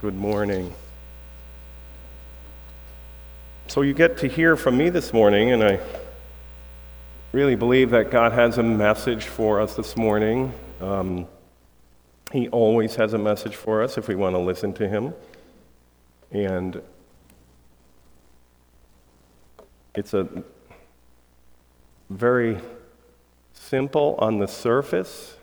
Good morning. So you get to hear from me this morning, and I really believe that God has a message for us this morning. He always has a message for us if we want to listen to Him. And it's a very simple on the surface,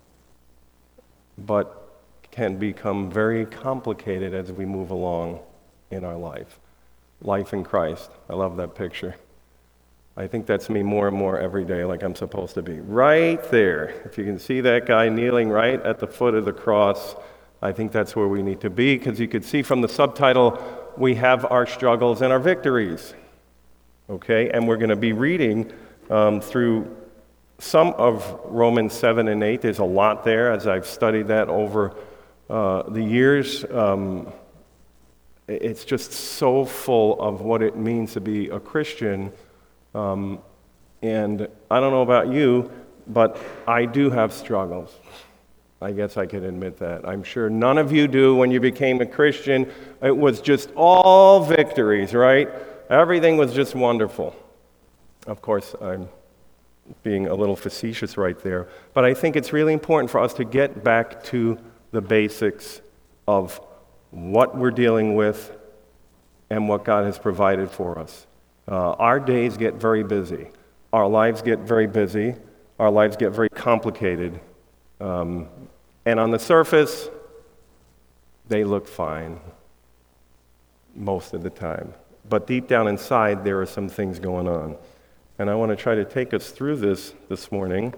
but can become very complicated as we move along in our life. Life in Christ. I love that picture. I think that's me more and more every day, like I'm supposed to be. Right there. If you can see that guy kneeling right at the foot of the cross, I think that's where we need to be, because you could see from the subtitle, we have our struggles and our victories. Okay? And we're going to be reading through some of Romans 7 and 8. There's a lot there as I've studied that over the years. It's just so full of what it means to be a Christian. And I don't know about you, but I do have struggles. I guess I can admit that. I'm sure none of you do. When you became a Christian, it was just all victories, right? Everything was just wonderful. Of course, I'm being a little facetious right there. But I think it's really important for us to get back to the basics of what we're dealing with and what God has provided for us. Our days get very busy. Our lives get very busy. Our lives get very complicated. And on the surface, they look fine most of the time. But deep down inside, there are some things going on. And I want to try to take us through this morning.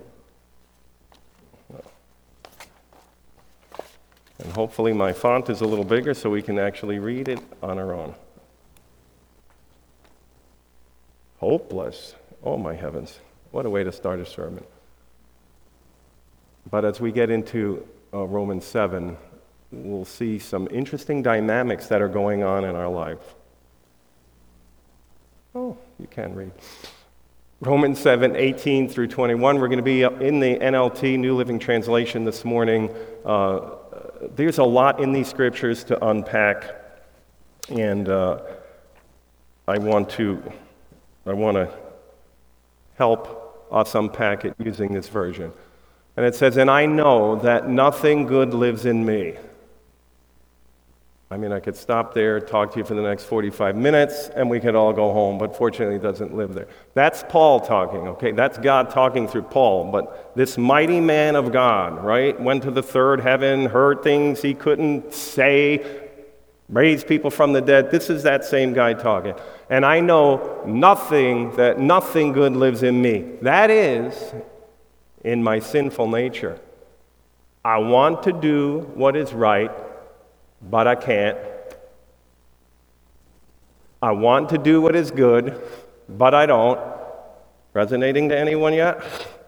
And hopefully my font is a little bigger so we can actually read it on our own. Hopeless. Oh my heavens. What a way to start a sermon. But as we get into Romans 7, we'll see some interesting dynamics that are going on in our life. Oh, you can read. Romans 7, 18 through 21. We're going to be in the NLT, New Living Translation, this morning. There's a lot in these scriptures to unpack, and I want to help us unpack it using this version. And it says, "And I know that nothing good lives in me." I mean, I could stop there, talk to you for the next 45 minutes, and we could all go home, but fortunately it doesn't live there. That's Paul talking, okay? That's God talking through Paul, but this mighty man of God, right, went to the third heaven, heard things he couldn't say, raised people from the dead. This is that same guy talking. "And I know that nothing good lives in me. That is, in my sinful nature. I want to do what is right, but I can't. I want to do what is good, but I don't." Resonating to anyone yet?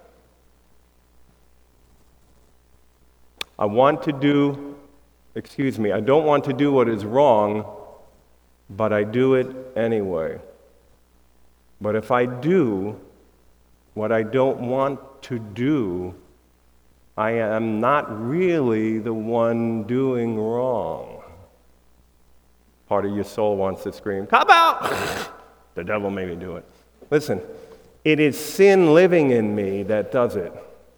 I don't want to do what is wrong, but I do it anyway. But if I do what I don't want to do, I am not really the one doing wrong. Part of your soul wants to scream, "Come out!" The devil made me do it. Listen, it is sin living in me that does it.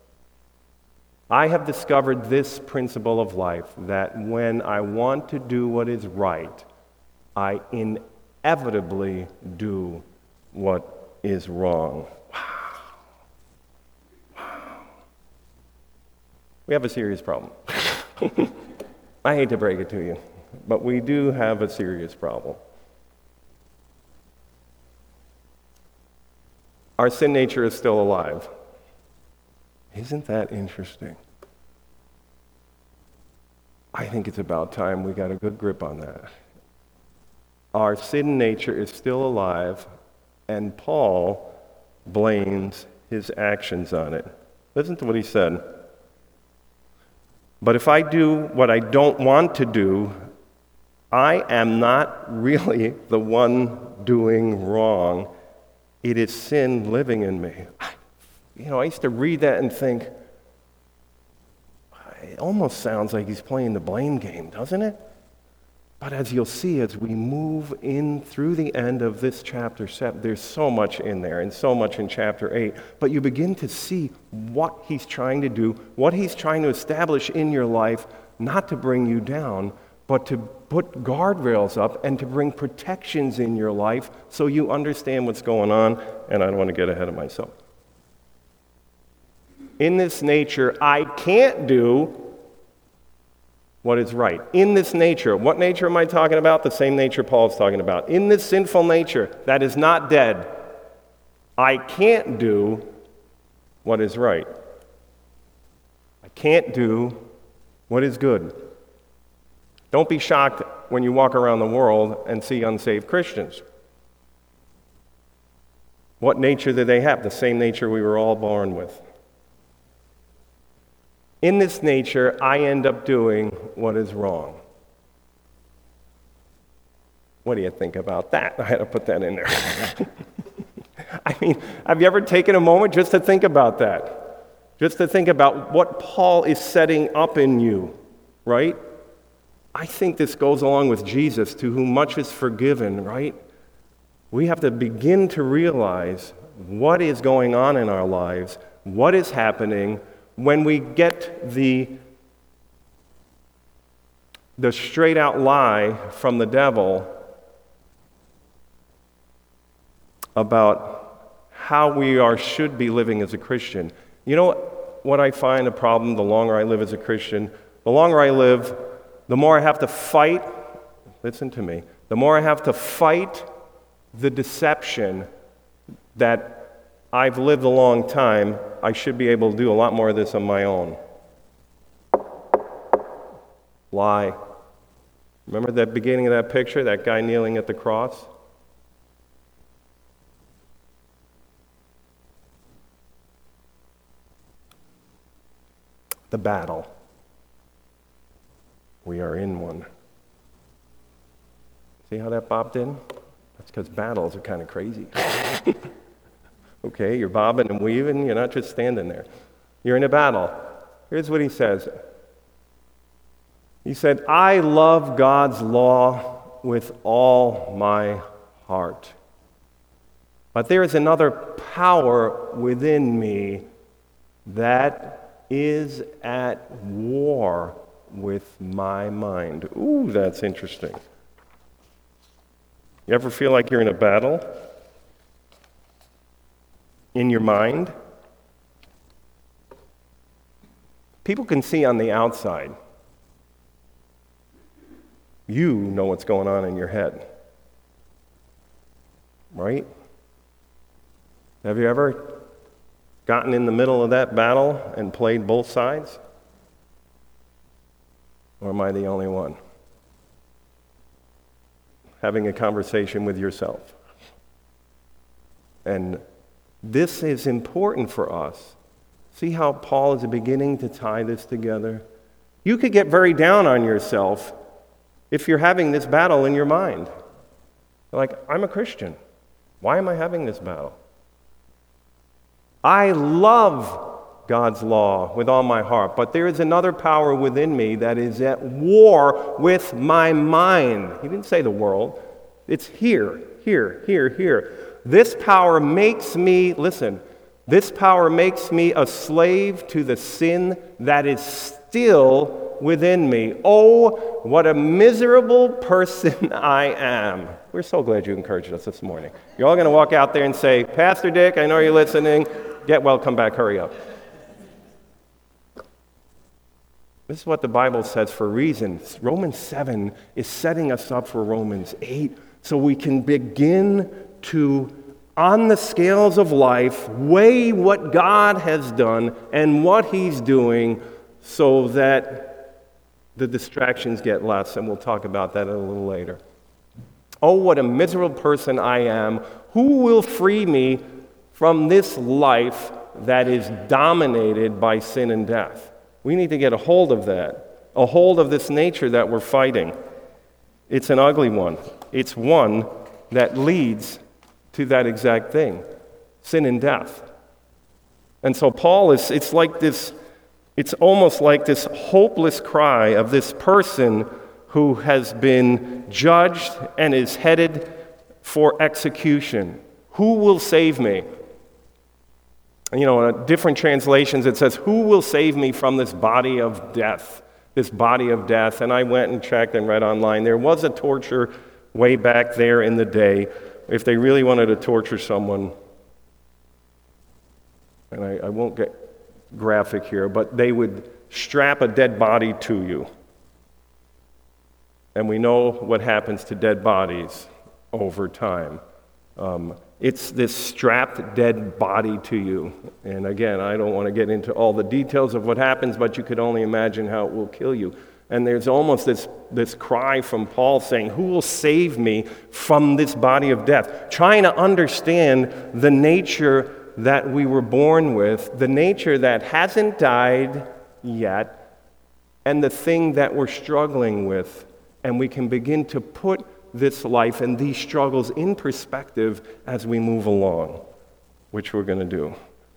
I have discovered this principle of life, that when I want to do what is right, I inevitably do what is wrong. We have a serious problem. I hate to break it to you, but we do have a serious problem. Our sin nature is still alive. Isn't that interesting? I think it's about time we got a good grip on that. Our sin nature is still alive, and Paul blames his actions on it. Listen to what he said. "But if I do what I don't want to do, I am not really the one doing wrong. It is sin living in me." I used to read that and think, it almost sounds like he's playing the blame game, doesn't it? But as you'll see, as we move in through the end of this chapter 7, there's so much in there and so much in chapter 8. But you begin to see what he's trying to do, what he's trying to establish in your life, not to bring you down, but to put guardrails up and to bring protections in your life so you understand what's going on. And I don't want to get ahead of myself. In this nature, I can't do what is right. In this nature, what nature am I talking about? The same nature Paul's talking about. In this sinful nature that is not dead, I can't do what is right. I can't do what is good. Don't be shocked when you walk around the world and see unsaved Christians. What nature do they have? The same nature we were all born with. In this nature, I end up doing what is wrong. What do you think about that? I had to put that in there. I mean, have you ever taken a moment just to think about that? Just to think about what Paul is setting up in you, right? I think this goes along with Jesus, to whom much is forgiven, right? We have to begin to realize what is going on in our lives, what is happening, when we get the straight out lie from the devil about how we should be living as a Christian. You know what I find a problem the longer I live as a Christian? The longer I live, the more I have to fight, listen to me, the more I have to fight the deception that I've lived a long time, I should be able to do a lot more of this on my own. Lie. Remember that beginning of that picture, that guy kneeling at the cross? The battle. We are in one. See how that bobbed in? That's because battles are kind of crazy. Okay, you're bobbing and weaving, you're not just standing there. You're in a battle. Here's what he says. He said, I love God's law with all my heart. But there is another power within me that is at war with my mind. Ooh, that's interesting. You ever feel like you're in a battle? In your mind? People can see on the outside. You know what's going on in your head. Right? Have you ever gotten in the middle of that battle and played both sides? Or am I the only one? Having a conversation with yourself. And this is important for us. See how Paul is beginning to tie this together? You could get very down on yourself if you're having this battle in your mind. Like, I'm a Christian. Why am I having this battle? I love God's law with all my heart, but there is another power within me that is at war with my mind. He didn't say the world. It's here. This power makes me, listen, this power makes me a slave to the sin that is still within me. Oh, what a miserable person I am. We're so glad you encouraged us this morning. You're all going to walk out there and say, Pastor Dick, I know you're listening. Get well, come back, hurry up. This is what the Bible says for a reason. Romans 7 is setting us up for Romans 8 so we can begin to, on the scales of life, weigh what God has done and what He's doing so that the distractions get less, and we'll talk about that a little later. Oh, what a miserable person I am. Who will free me from this life that is dominated by sin and death? We need to get a hold of that, a hold of this nature that we're fighting. It's an ugly one. It's one that leads to that exact thing, sin and death. And so Paul it's almost like this hopeless cry of this person who has been judged and is headed for execution. Who will save me? You know, in different translations it says, who will save me from this body of death? This body of death. And I went and checked and read online. There was a torture way back there in the day. If they really wanted to torture someone, and I won't get graphic here, but they would strap a dead body to you. And we know what happens to dead bodies over time. It's this strapped dead body to you. And again, I don't want to get into all the details of what happens, but you could only imagine how it will kill you. And there's almost this cry from Paul saying, who will save me from this body of death? Trying to understand the nature that we were born with, the nature that hasn't died yet, and the thing that we're struggling with. And we can begin to put this life and these struggles in perspective as we move along, which we're going to do.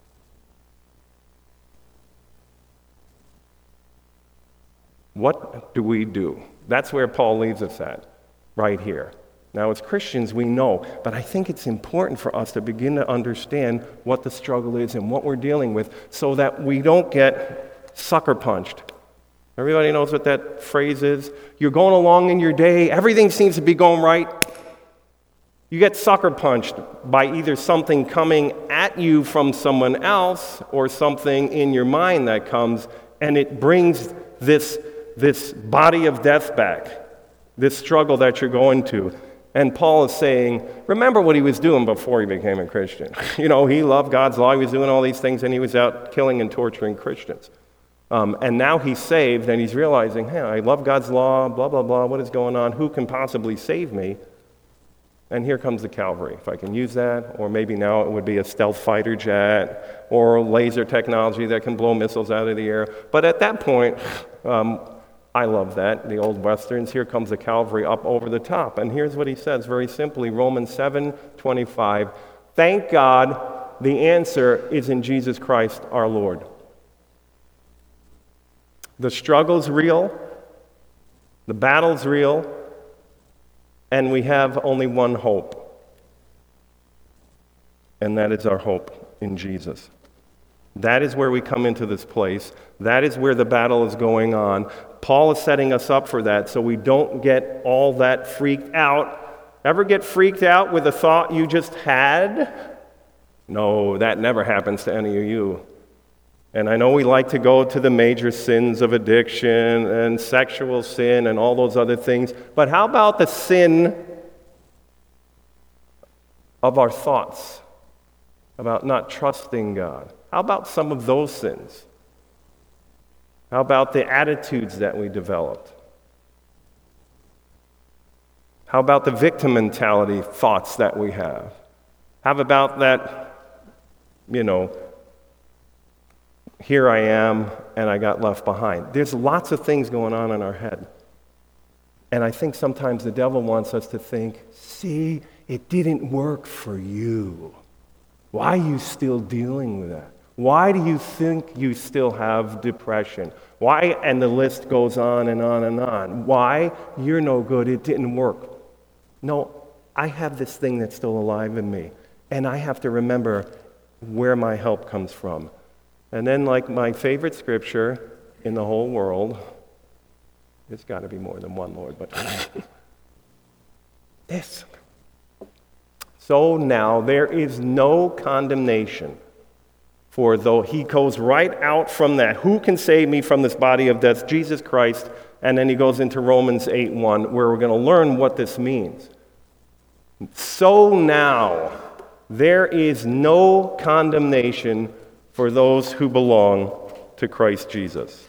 What do we do? That's where Paul leaves us at, right here. Now, as Christians, we know, but I think it's important for us to begin to understand what the struggle is and what we're dealing with so that we don't get sucker punched. Everybody knows what that phrase is? You're going along in your day, everything seems to be going right. You get sucker punched by either something coming at you from someone else or something in your mind that comes, and it brings this body of death back, this struggle that you're going to. And Paul is saying, remember what he was doing before he became a Christian. You know, he loved God's law, he was doing all these things, and he was out killing and torturing Christians. And now he's saved, and he's realizing, hey, I love God's law, blah, blah, blah, what is going on? Who can possibly save me? And here comes the Calvary, if I can use that. Or maybe now it would be a stealth fighter jet, or laser technology that can blow missiles out of the air. But at that point, I love that, the old Westerns. Here comes the Calvary up over the top. And here's what he says very simply, Romans 7:25. Thank God the answer is in Jesus Christ our Lord. The struggle's real, the battle's real, and we have only one hope. And that is our hope in Jesus. That is where we come into this place. That is where the battle is going on. Paul is setting us up for that so we don't get all that freaked out. Ever get freaked out with a thought you just had? No, that never happens to any of you. And I know we like to go to the major sins of addiction and sexual sin and all those other things, but how about the sin of our thoughts about not trusting God? How about some of those sins? How about the attitudes that we developed? How about the victim mentality thoughts that we have? How about that, here I am and I got left behind? There's lots of things going on in our head. And I think sometimes the devil wants us to think, see, it didn't work for you. Why are you still dealing with that? Why do you think you still have depression? Why? And the list goes on and on and on. Why? You're no good. It didn't work. No, I have this thing that's still alive in me. And I have to remember where my help comes from. And then, like my favorite scripture in the whole world, it's got to be more than one, Lord, but this. So now there is no condemnation. For though he goes right out from that, who can save me from this body of death? Jesus Christ. And then he goes into Romans 8:1, where we're going to learn what this means. So now, there is no condemnation for those who belong to Christ Jesus.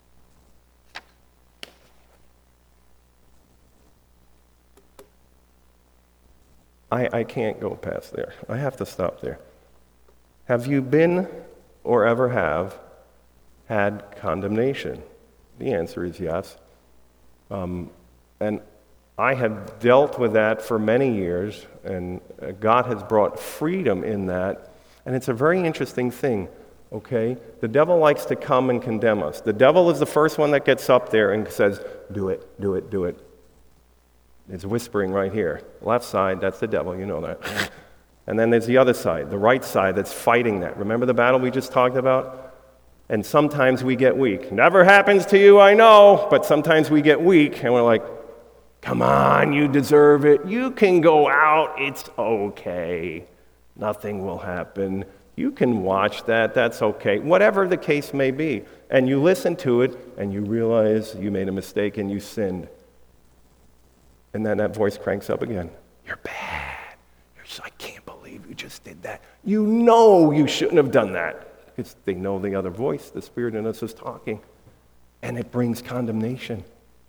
I can't go past there. I have to stop there. Have you been or ever have had condemnation? The answer is yes. And I have dealt with that for many years, and God has brought freedom in that. And it's a very interesting thing. okay? The devil likes to come and condemn us. The devil is the first one that gets up there and says, do it, do it, do it. It's whispering right here. Left side, that's the devil, you know that. And then there's the other side, the right side that's fighting that. Remember the battle we just talked about? And sometimes we get weak. Never happens to you, I know, but sometimes we get weak and we're like, come on, you deserve it. You can go out, it's okay. Nothing will happen. You can watch that, that's okay. Whatever the case may be. And you listen to it and you realize you made a mistake and you sinned. And then that voice cranks up again. You're bad. I can't believe you just did that. You know you shouldn't have done that. Because they know the other voice, the Spirit in us is talking. And it brings condemnation.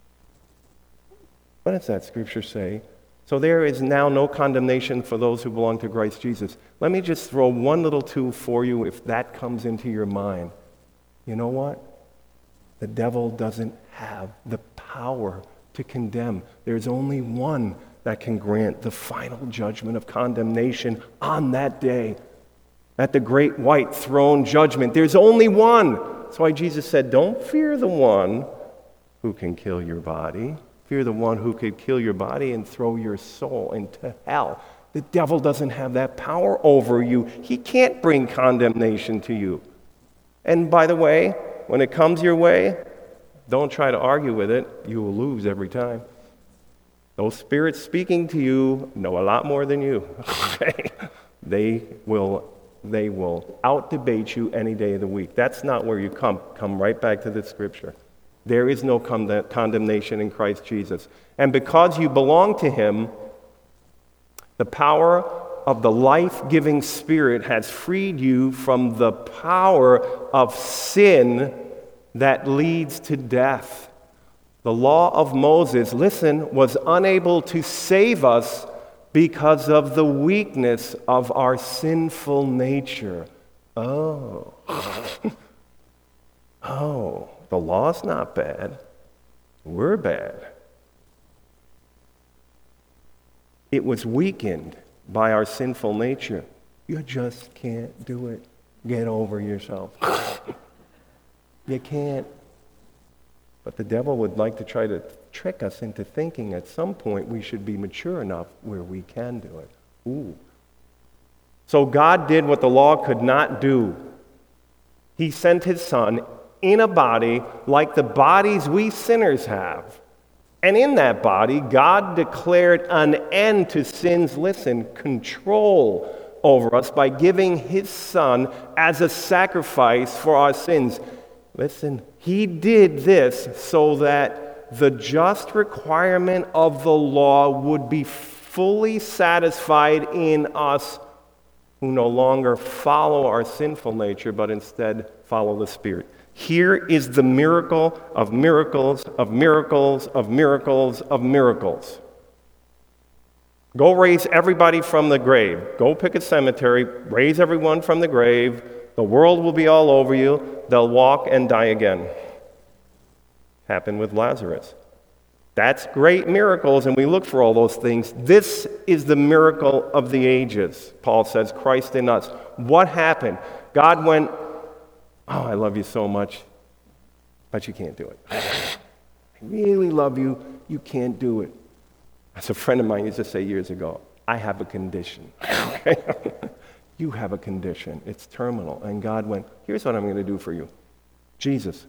What does that scripture say? So there is now no condemnation for those who belong to Christ Jesus. Let me just throw one little tool for you if that comes into your mind. You know what? The devil doesn't have the power to condemn. There's only one that can grant the final judgment of condemnation on that day. At the great white throne judgment, there's only one. That's why Jesus said, don't fear the one who can kill your body. Fear the one who could kill your body and throw your soul into hell. The devil doesn't have that power over you. He can't bring condemnation to you. And by the way, when it comes your way, don't try to argue with it. You will lose every time. Those spirits speaking to you know a lot more than you. Okay? They will out-debate you any day of the week. That's not where you come. Come right back to the scripture. There is no condemnation in Christ Jesus. And because you belong to him, the power of the life-giving Spirit has freed you from the power of sin that leads to death. The law of Moses, listen, was unable to save us because of the weakness of our sinful nature. Oh, the law's not bad. We're bad. It was weakened by our sinful nature. You just can't do it. Get over yourself. You can't. But the devil would like to try to trick us into thinking at some point we should be mature enough where we can do it. Ooh. So God did what the law could not do. He sent his Son in a body like the bodies we sinners have. And in that body, God declared an end to sin's, control over us by giving his Son as a sacrifice for our sins. Listen, he did this so that the just requirement of the law would be fully satisfied in us who no longer follow our sinful nature, but instead follow the Spirit. Here is the miracle of miracles, of miracles, of miracles, of miracles. Go raise everybody from the grave. Go pick a cemetery, raise everyone from the grave. The world will be all over you. They'll walk and die again. Happened with Lazarus. That's great miracles, and we look for all those things. This is the miracle of the ages, Paul says, Christ in us. What happened? God went, oh, I love you so much, but you can't do it. I really love you. You can't do it. As a friend of mine used to say years ago, I have a condition. You have a condition. It's terminal. And God went, here's what I'm going to do for you. Jesus,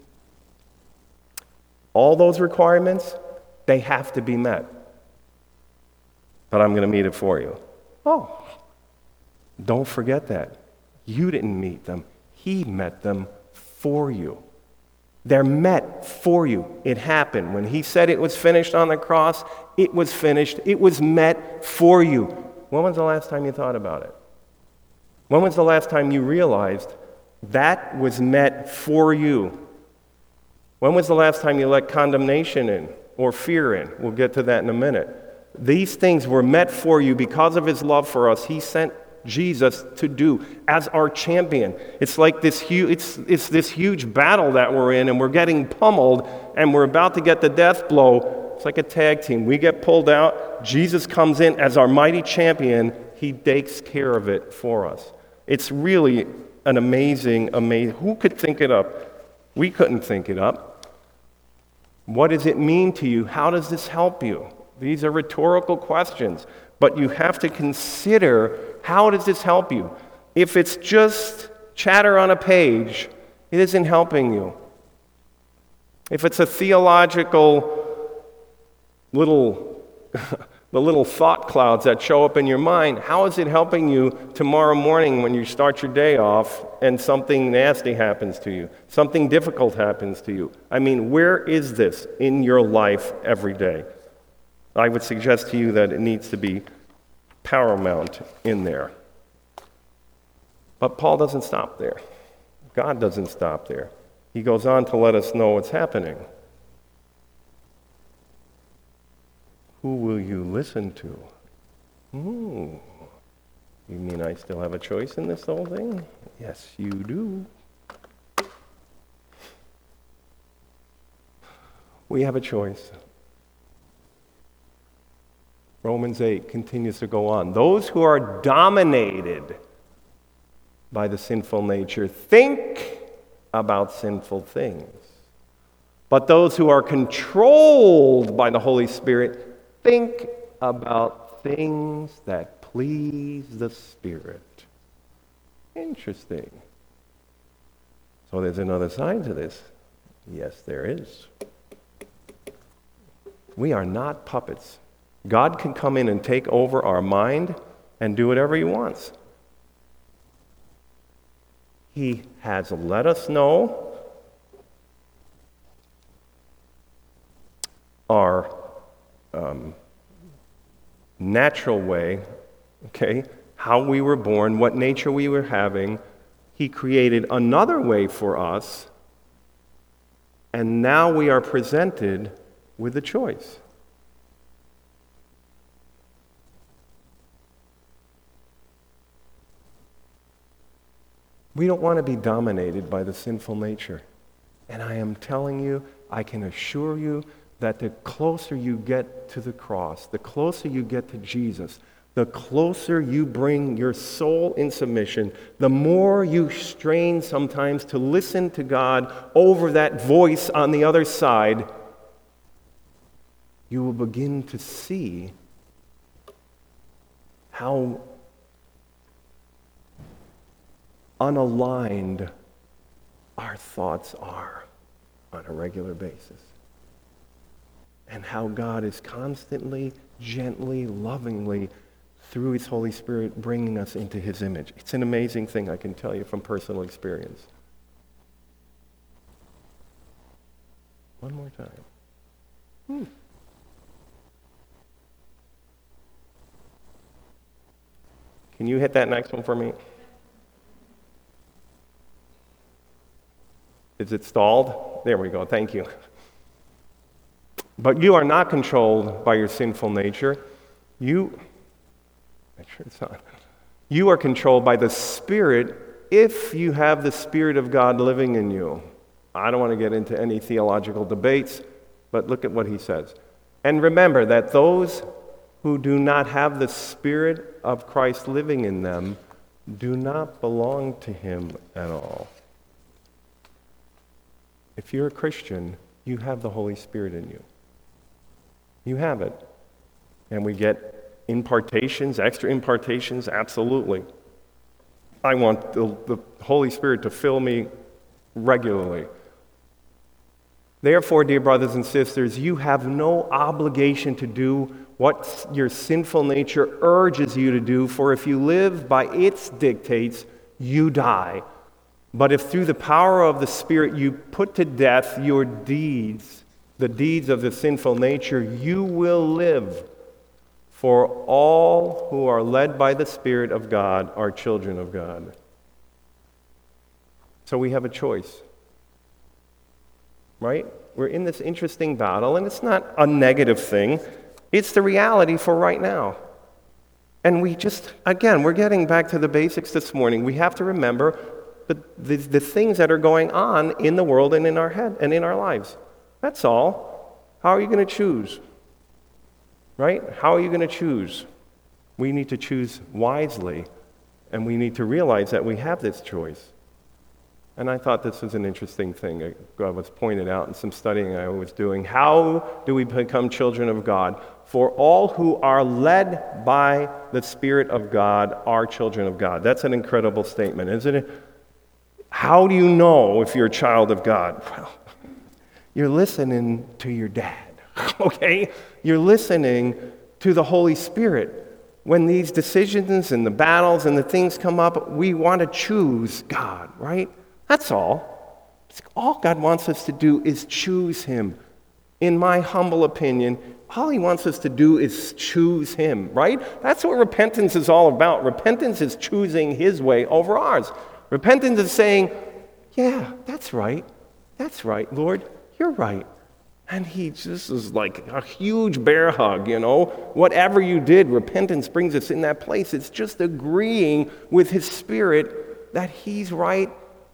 all those requirements, they have to be met. But I'm going to meet it for you. Oh, don't forget that. You didn't meet them. He met them for you. They're met for you. It happened. When he said it was finished on the cross, it was finished. It was met for you. When was the last time you thought about it? When was the last time you realized that was met for you? When was the last time you let condemnation in or fear in? We'll get to that in a minute. These things were met for you because of his love for us. He sent Jesus to do as our champion. It's like this huge, it's this huge battle that we're in, and we're getting pummeled, and we're about to get the death blow. It's like a tag team. We get pulled out. Jesus comes in as our mighty champion. He takes care of it for us. It's really an amazing, who could think it up? We couldn't think it up. What does it mean to you? How does this help you? These are rhetorical questions, but you have to consider, how does this help you? If it's just chatter on a page, it isn't helping you. If it's a theological little, the little thought clouds that show up in your mind, how is it helping you tomorrow morning when you start your day off and something nasty happens to you? Something difficult happens to you? I mean, where is this in your life every day? I would suggest to you that it needs to be paramount in there. But Paul doesn't stop there. God doesn't stop there. He goes on to let us know what's happening. Who will you listen to? You mean I still have a choice in this whole thing? Yes, you do. We have a choice. Romans 8 continues to go on. Those who are dominated by the sinful nature think about sinful things. But those who are controlled by the Holy Spirit think about things that please the Spirit. Interesting. So there's another side to this. Yes, there is. We are not puppets. God can come in and take over our mind and do whatever he wants. He has let us know our natural way, okay, how we were born, what nature we were having. He created another way for us, and now we are presented with a choice. We don't want to be dominated by the sinful nature. And I am telling you, I can assure you that the closer you get to the cross, the closer you get to Jesus, the closer you bring your soul in submission, the more you strain sometimes to listen to God over that voice on the other side, you will begin to see how unaligned our thoughts are on a regular basis. And how God is constantly, gently, lovingly, through his Holy Spirit, bringing us into his image. It's an amazing thing, I can tell you from personal experience. One more time. Can you hit that next one for me? Is it stalled? There we go, thank you. But you are not controlled by your sinful nature. You are controlled by the Spirit if you have the Spirit of God living in you. I don't want to get into any theological debates, but look at what he says. And remember that those who do not have the Spirit of Christ living in them do not belong to him at all. If you're a Christian, you have the Holy Spirit in you. You have it. And we get impartations, extra impartations, absolutely. I want the Holy Spirit to fill me regularly. Therefore, dear brothers and sisters, you have no obligation to do what your sinful nature urges you to do, for if you live by its dictates, you die. But if through the power of the Spirit you put to death your deeds, the deeds of the sinful nature, you will live. For all who are led by the Spirit of God are children of God. So we have a choice. Right? We're in this interesting battle, and it's not a negative thing. It's the reality for right now. And we just, again, we're getting back to the basics this morning. We have to remember the things that are going on in the world and in our head and in our lives. That's all. How are you going to choose? Right? How are you going to choose? We need to choose wisely, and we need to realize that we have this choice. And I thought this was an interesting thing. God was pointed out in some studying I was doing. How do we become children of God? For all who are led by the Spirit of God are children of God. That's an incredible statement, isn't it? How do you know if you're a child of God? Well, you're listening to your dad, okay? You're listening to the Holy Spirit. When these decisions and the battles and the things come up, we want to choose God, right? That's all. All God wants us to do is choose Him. In my humble opinion, all He wants us to do is choose Him, right? That's what repentance is all about. Repentance is choosing His way over ours. Repentance is saying, yeah, that's right. That's right, Lord. You're right. And He just is like a huge bear hug, Whatever you did, repentance brings us in that place. It's just agreeing with His Spirit that He's right.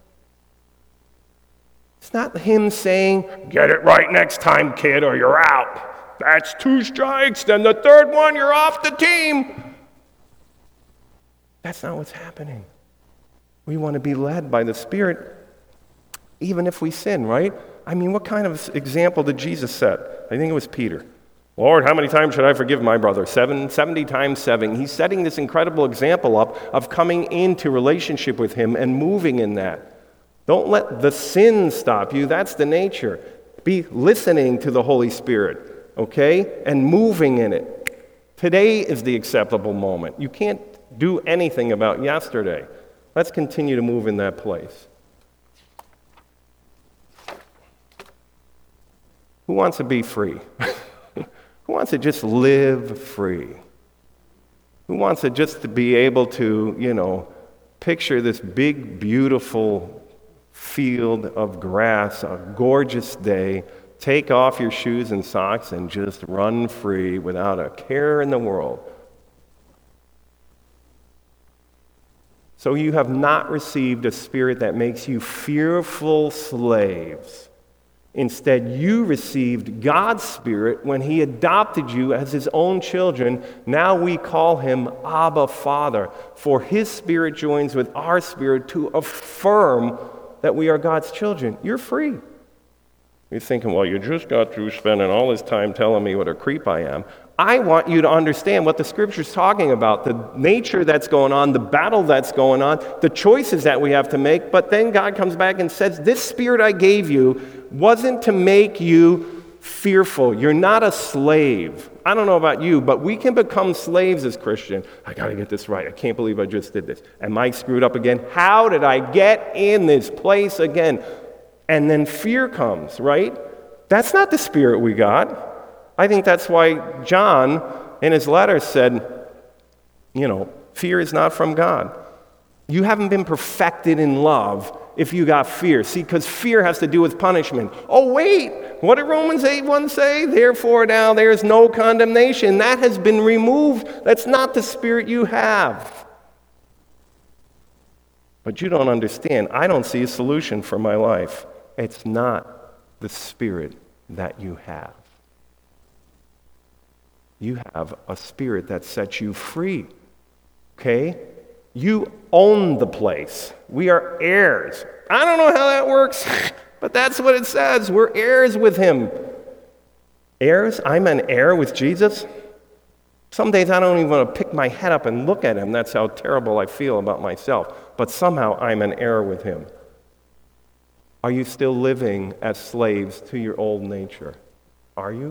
It's not Him saying, get it right next time, kid, or you're out. That's 2 strikes, then the 3rd one, you're off the team. That's not what's happening. We want to be led by the Spirit, even if we sin, right? I mean, what kind of example did Jesus set? I think it was Peter. Lord, how many times should I forgive my brother? 70 times 7. He's setting this incredible example up of coming into relationship with Him and moving in that. Don't let the sin stop you. That's the nature. Be listening to the Holy Spirit, okay? And moving in it. Today is the acceptable moment. You can't do anything about yesterday. Let's continue to move in that place. Who wants to be free? Who wants to just live free? Who wants to just to be able to, picture this big, beautiful field of grass, a gorgeous day, take off your shoes and socks and just run free without a care in the world? So you have not received a spirit that makes you fearful slaves. Instead, you received God's Spirit when He adopted you as His own children. Now we call Him Abba, Father, for His Spirit joins with our spirit to affirm that we are God's children. You're free. You're thinking, well, you just got through spending all this time telling me what a creep I am. I want you to understand what the Scripture's talking about, the nature that's going on, the battle that's going on, the choices that we have to make. But then God comes back and says, this Spirit I gave you wasn't to make you fearful. You're not a slave. I don't know about you, but we can become slaves as Christians. I got to get this right. I can't believe I just did this. Am I screwed up again? How did I get in this place again? And then fear comes, right? That's not the Spirit we got. I think that's why John, in his letter, said, fear is not from God. You haven't been perfected in love if you got fear. See, because fear has to do with punishment. Oh, wait, what did Romans 8:1 say? Therefore now there is no condemnation. That has been removed. That's not the spirit you have. But you don't understand. I don't see a solution for my life. It's not the spirit that you have. You have a spirit that sets you free. Okay? You own the place. We are heirs. I don't know how that works, but that's what it says. We're heirs with Him. Heirs? I'm an heir with Jesus? Some days I don't even want to pick my head up and look at Him. That's how terrible I feel about myself. But somehow I'm an heir with Him. Are you still living as slaves to your old nature? Are you?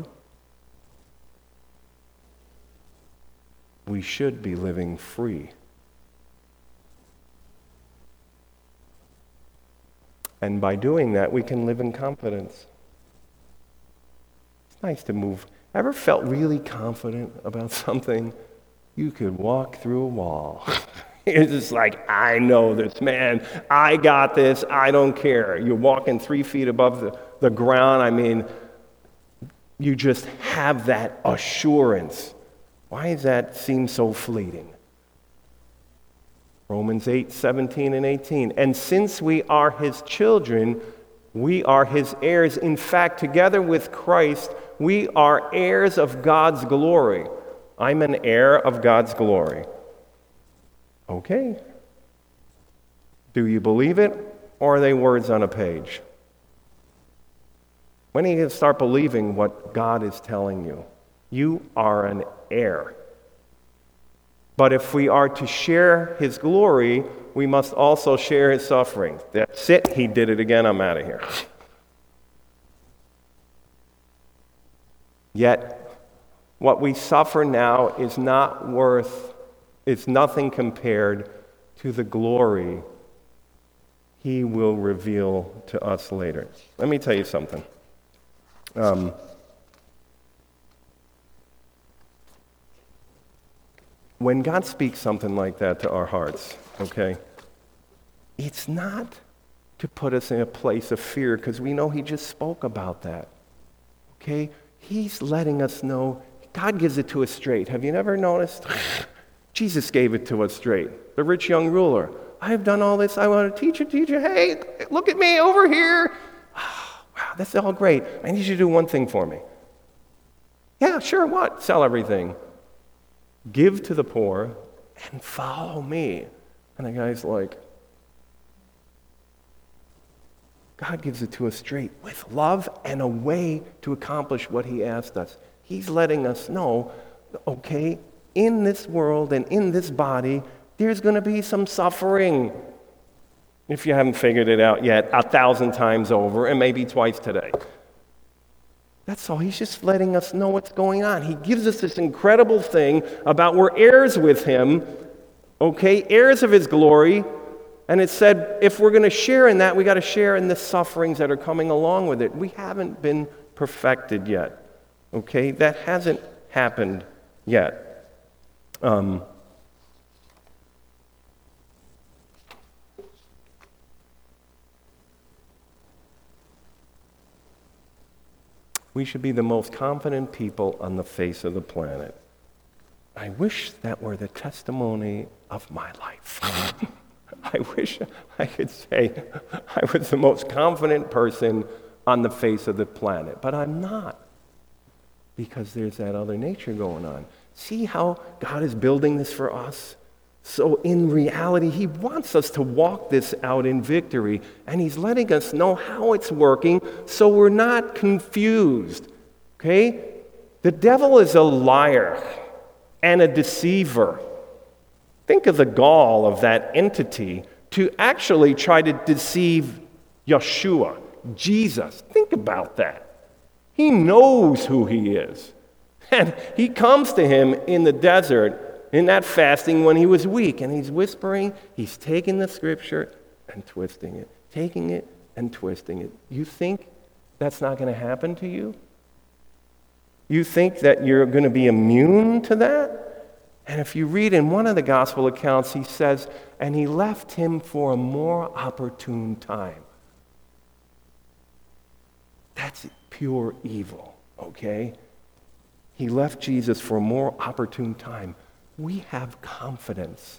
We should be living free. And by doing that, we can live in confidence. It's nice to move. Ever felt really confident about something? You could walk through a wall. It's just like, I know this, man. I got this. I don't care. You're walking 3 feet above the ground. I mean, you just have that assurance. Why does that seem so fleeting? Romans 8:17 and 18. And since we are His children, we are His heirs. In fact, together with Christ, we are heirs of God's glory. I'm an heir of God's glory. Okay. Do you believe it? or are they words on a page? When are you going to start believing what God is telling you? You are an heir. But if we are to share his glory, we must also share his suffering. That's it. He did it again. I'm out of here. Yet, what we suffer now is nothing compared to the glory he will reveal to us later. Let me tell you something. When God speaks something like that to our hearts, okay, it's not to put us in a place of fear, because we know he just spoke about that, okay? He's letting us know God gives it to us straight. Have you never noticed? Jesus gave it to us straight. The rich young ruler. I have done all this. I want to teach you. Hey, look at me over here. Oh, wow, that's all great. I need you to do one thing for me. Yeah, sure, what? Sell everything. Give to the poor and follow me. And the guy's like, God gives it to us straight with love and a way to accomplish what he asked us. He's letting us know, okay, in this world and in this body, there's going to be some suffering. If you haven't figured it out yet, 1,000 times over, and maybe twice today. That's all. He's just letting us know what's going on. He gives us this incredible thing about we're heirs with him, okay, heirs of his glory. And it said if we're going to share in that, we got to share in the sufferings that are coming along with it. We haven't been perfected yet, okay? That hasn't happened yet. We should be the most confident people on the face of the planet. I wish that were the testimony of my life. I wish I could say I was the most confident person on the face of the planet, but I'm not, because there's that other nature going on. See how God is building this for us? So in reality, he wants us to walk this out in victory, and he's letting us know how it's working so we're not confused, okay? The devil is a liar and a deceiver. Think of the gall of that entity to actually try to deceive Yeshua, Jesus. Think about that. He knows who he is. And he comes to him in the desert in that fasting when he was weak, and he's whispering, he's taking the scripture and twisting it, taking it and twisting it. You think that's not going to happen to you? You think that you're going to be immune to that? And if you read in one of the gospel accounts, he says, and he left him for a more opportune time. That's pure evil, okay? He left Jesus for a more opportune time. We have confidence.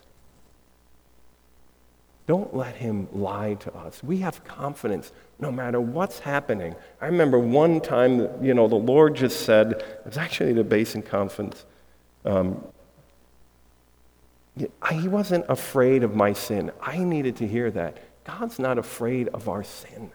Don't let him lie to us. We have confidence no matter what's happening. I remember one time, the Lord just said, it was actually the Basin Conference, he wasn't afraid of my sin. I needed to hear that. God's not afraid of our sin.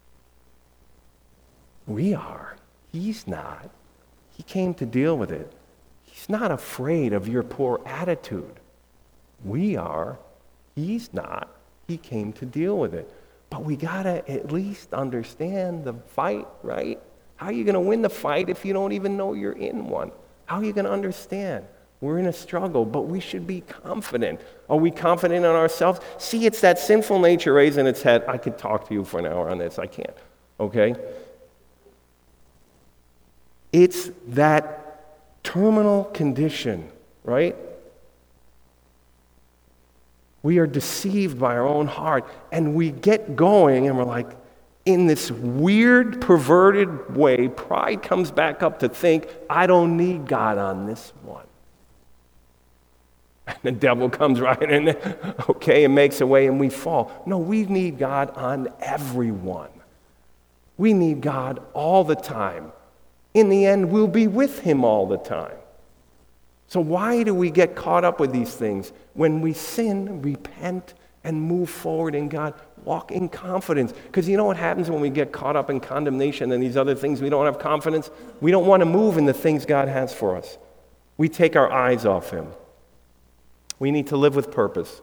We are. He's not. He came to deal with it. He's not afraid of your poor attitude. We are. He's not. He came to deal with it. But we got to at least understand the fight, right? How are you going to win the fight if you don't even know you're in one? How are you going to understand? We're in a struggle, but we should be confident. Are we confident in ourselves? See, it's that sinful nature raising its head. I could talk to you for an hour on this. I can't, okay? It's that terminal condition, right? We are deceived by our own heart, and we get going, and we're like, in this weird, perverted way, pride comes back up to think, I don't need God on this one. And the devil comes right in there, okay, and makes a way, and we fall. No, we need God on everyone. We need God all the time. In the end, we'll be with him all the time. So why do we get caught up with these things? When we sin, repent, and move forward in God. Walk in confidence. Because you know what happens when we get caught up in condemnation and these other things? We don't have confidence. We don't want to move in the things God has for us. We take our eyes off Him. We need to live with purpose.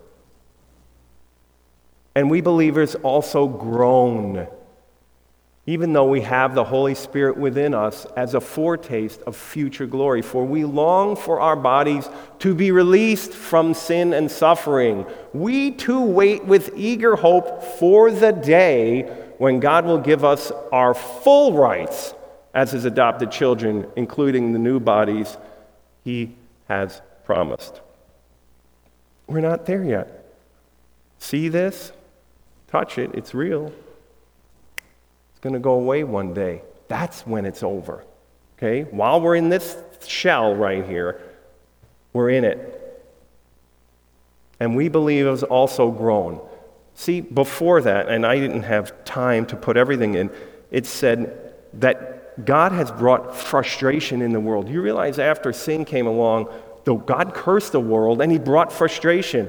And we believers also groan, even though we have the Holy Spirit within us as a foretaste of future glory. For we long for our bodies to be released from sin and suffering. We too wait with eager hope for the day when God will give us our full rights as His adopted children, including the new bodies He has promised. We're not there yet. See this? Touch it. It's real. It's going to go away one day. That's when it's over. Okay? While we're in this shell right here, we're in it. And we believers also groan. See, before that, and I didn't have time to put everything in, it said that God has brought frustration in the world. You realize after sin came along, though God cursed the world and He brought frustration.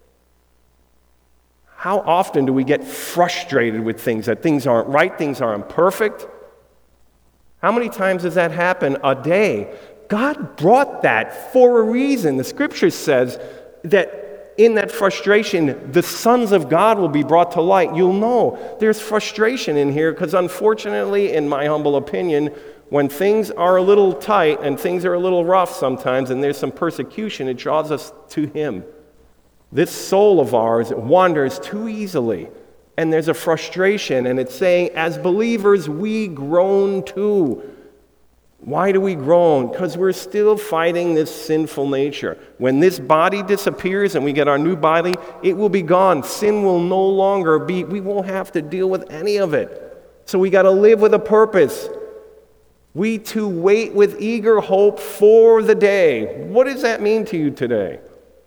How often do we get frustrated with things, that things aren't right, things aren't perfect? How many times does that happen a day? God brought that for a reason. The Scripture says that in that frustration, the sons of God will be brought to light. You'll know there's frustration in here because unfortunately, in my humble opinion, when things are a little tight and things are a little rough sometimes and there's some persecution, it draws us to Him. This soul of ours wanders too easily, and there's a frustration, and it's saying, as believers, we groan too. Why do we groan? Because we're still fighting this sinful nature. When this body disappears and we get our new body, it will be gone. Sin will no longer be, we won't have to deal with any of it. So we got to live with a purpose. We too wait with eager hope for the day. What does that mean to you today?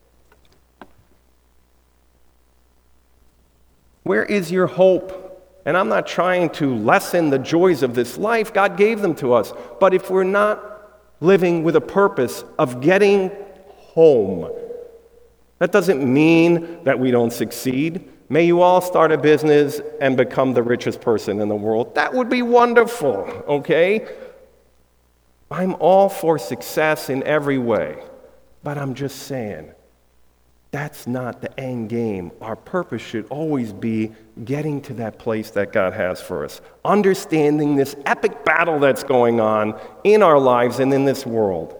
Where is your hope? And I'm not trying to lessen the joys of this life. God gave them to us. But if we're not living with a purpose of getting home, that doesn't mean that we don't succeed. May you all start a business and become the richest person in the world. That would be wonderful, okay? I'm all for success in every way. But I'm just saying, that's not the end game. Our purpose should always be getting to that place that God has for us. Understanding this epic battle that's going on in our lives and in this world.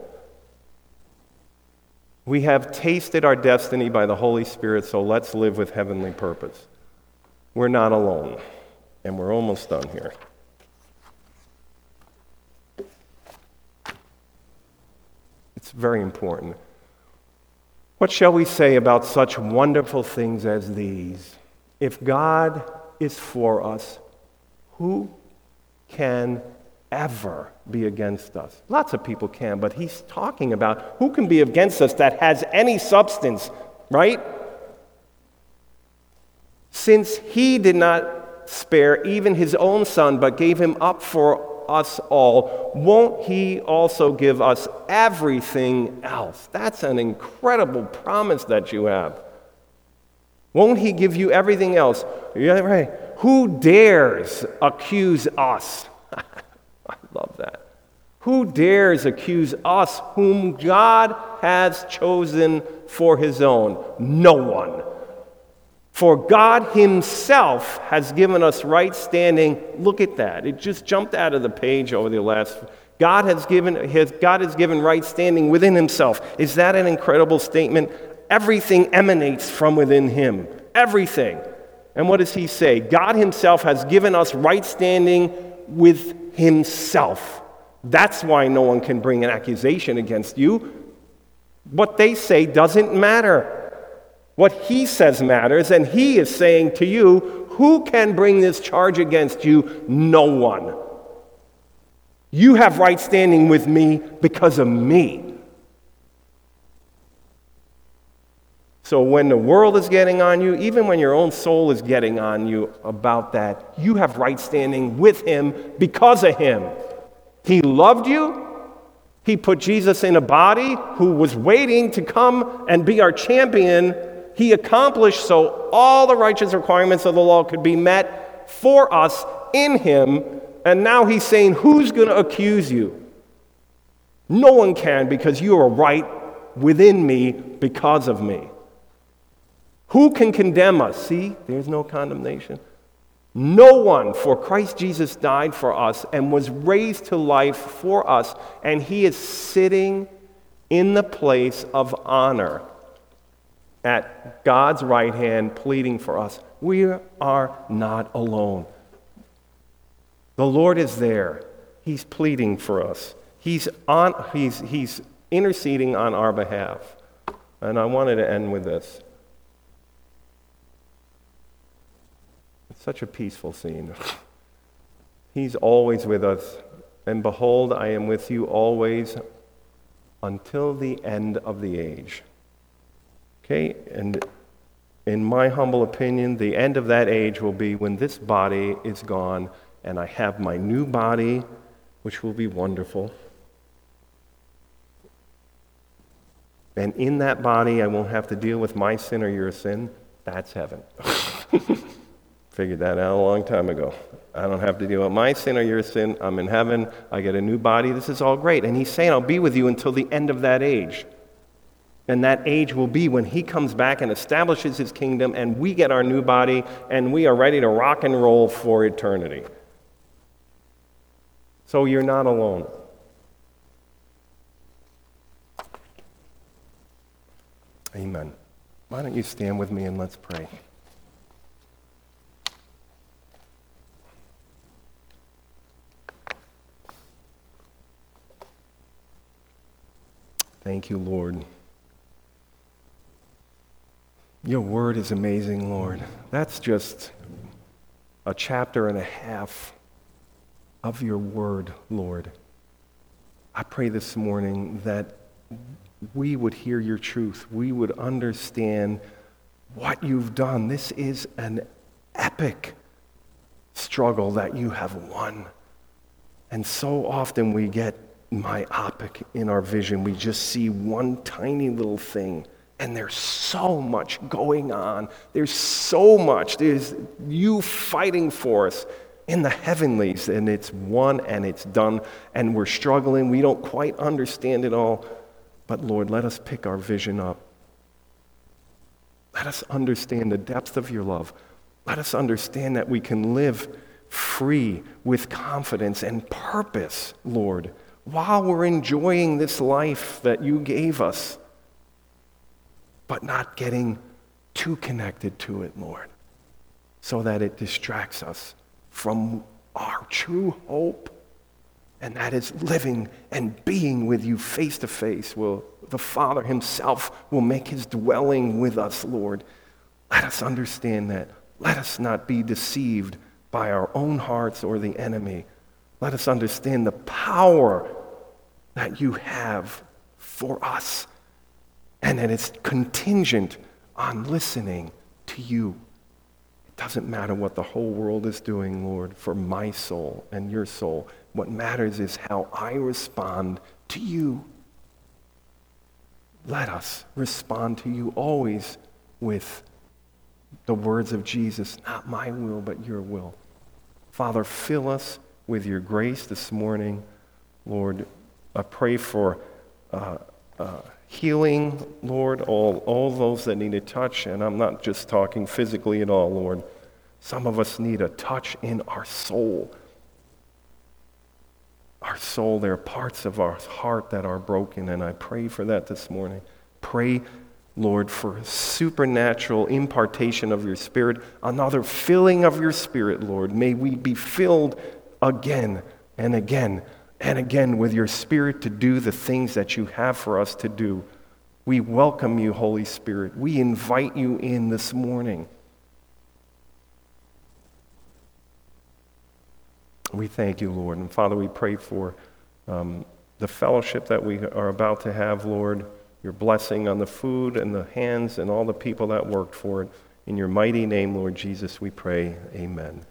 We have tasted our destiny by the Holy Spirit, so let's live with heavenly purpose. We're not alone. And we're almost done here. It's very important. What shall we say about such wonderful things as these? If God is for us, who can ever be against us? Lots of people can, but he's talking about who can be against us that has any substance, right? Since He did not spare even His own Son, but gave Him up for us all, won't He also give us everything else? That's an incredible promise that you have. Won't He give you everything else? Yeah, right. Who dares accuse us? I love that. Who dares accuse us whom God has chosen for His own? No one. For God Himself has given us right standing. Look at that. It just jumped out of the page over the last. God has given right standing within Himself. Is that an incredible statement? Everything emanates from within Him. Everything. And what does He say? God Himself has given us right standing with Himself. That's why no one can bring an accusation against you. What they say doesn't matter. What He says matters, and He is saying to you, who can bring this charge against you? No one. You have right standing with me because of me. So when the world is getting on you, even when your own soul is getting on you about that, you have right standing with Him because of Him. He loved you. He put Jesus in a body who was waiting to come and be our champion. he accomplished so all the righteous requirements of the law could be met for us in him. And now he's saying, who's going to accuse you? No one can, because you are right within me because of me. Who can condemn us? See, there's no condemnation. No one, for Christ Jesus died for us and was raised to life for us, and he is sitting in the place of honor at God's right hand, pleading for us. We are not alone. The Lord is there. He's pleading for us. He's interceding on our behalf. And I wanted to end with this. It's such a peaceful scene. He's always with us. And behold, I am with you always until the end of the age. Okay? And in my humble opinion, the end of that age will be when this body is gone and I have my new body, which will be wonderful. And in that body, I won't have to deal with my sin or your sin. That's heaven. Figured that out a long time ago. I don't have to deal with my sin or your sin. I'm in heaven. I get a new body. This is all great. And he's saying, I'll be with you until the end of that age. And that age will be when he comes back and establishes his kingdom, and we get our new body, and we are ready to rock and roll for eternity. So you're not alone. Amen. Why don't you stand with me and let's pray. Thank you, Lord. Your word is amazing, Lord. That's just a chapter and a half of your word, Lord. I pray this morning that we would hear your truth. We would understand what you've done. This is an epic struggle that you have won. And so often we get myopic in our vision. We just see one tiny little thing, and there's so much going on. There's so much. There's you fighting for us in the heavenlies, and it's won and it's done, and we're struggling. We don't quite understand it all. But Lord, let us pick our vision up. Let us understand the depth of your love. Let us understand that we can live free with confidence and purpose, Lord, while we're enjoying this life that you gave us, but not getting too connected to it, Lord, so that it distracts us from our true hope. And that is living and being with you face to face. Will the Father himself will make his dwelling with us, Lord. Let us understand that. Let us not be deceived by our own hearts or the enemy. Let us understand the power that you have for us, and that it's contingent on listening to you. It doesn't matter what the whole world is doing, Lord, for my soul and your soul. What matters is how I respond to you. Let us respond to you always with the words of Jesus, not my will, but your will. Father, fill us with your grace this morning. Lord, I pray for healing, Lord, all those that need a touch, and I'm not just talking physically at all, Lord. Some of us need a touch in our soul. Our soul, there are parts of our heart that are broken, and I pray for that this morning. Pray, Lord, for supernatural impartation of your Spirit, another filling of your Spirit, Lord. May we be filled again and again and again with your Spirit to do the things that you have for us to do. We welcome you, Holy Spirit. We invite you in this morning. We thank you, Lord. And Father, we pray for the fellowship that we are about to have, Lord, your blessing on the food and the hands and all the people that worked for it. In your mighty name, Lord Jesus, we pray. Amen.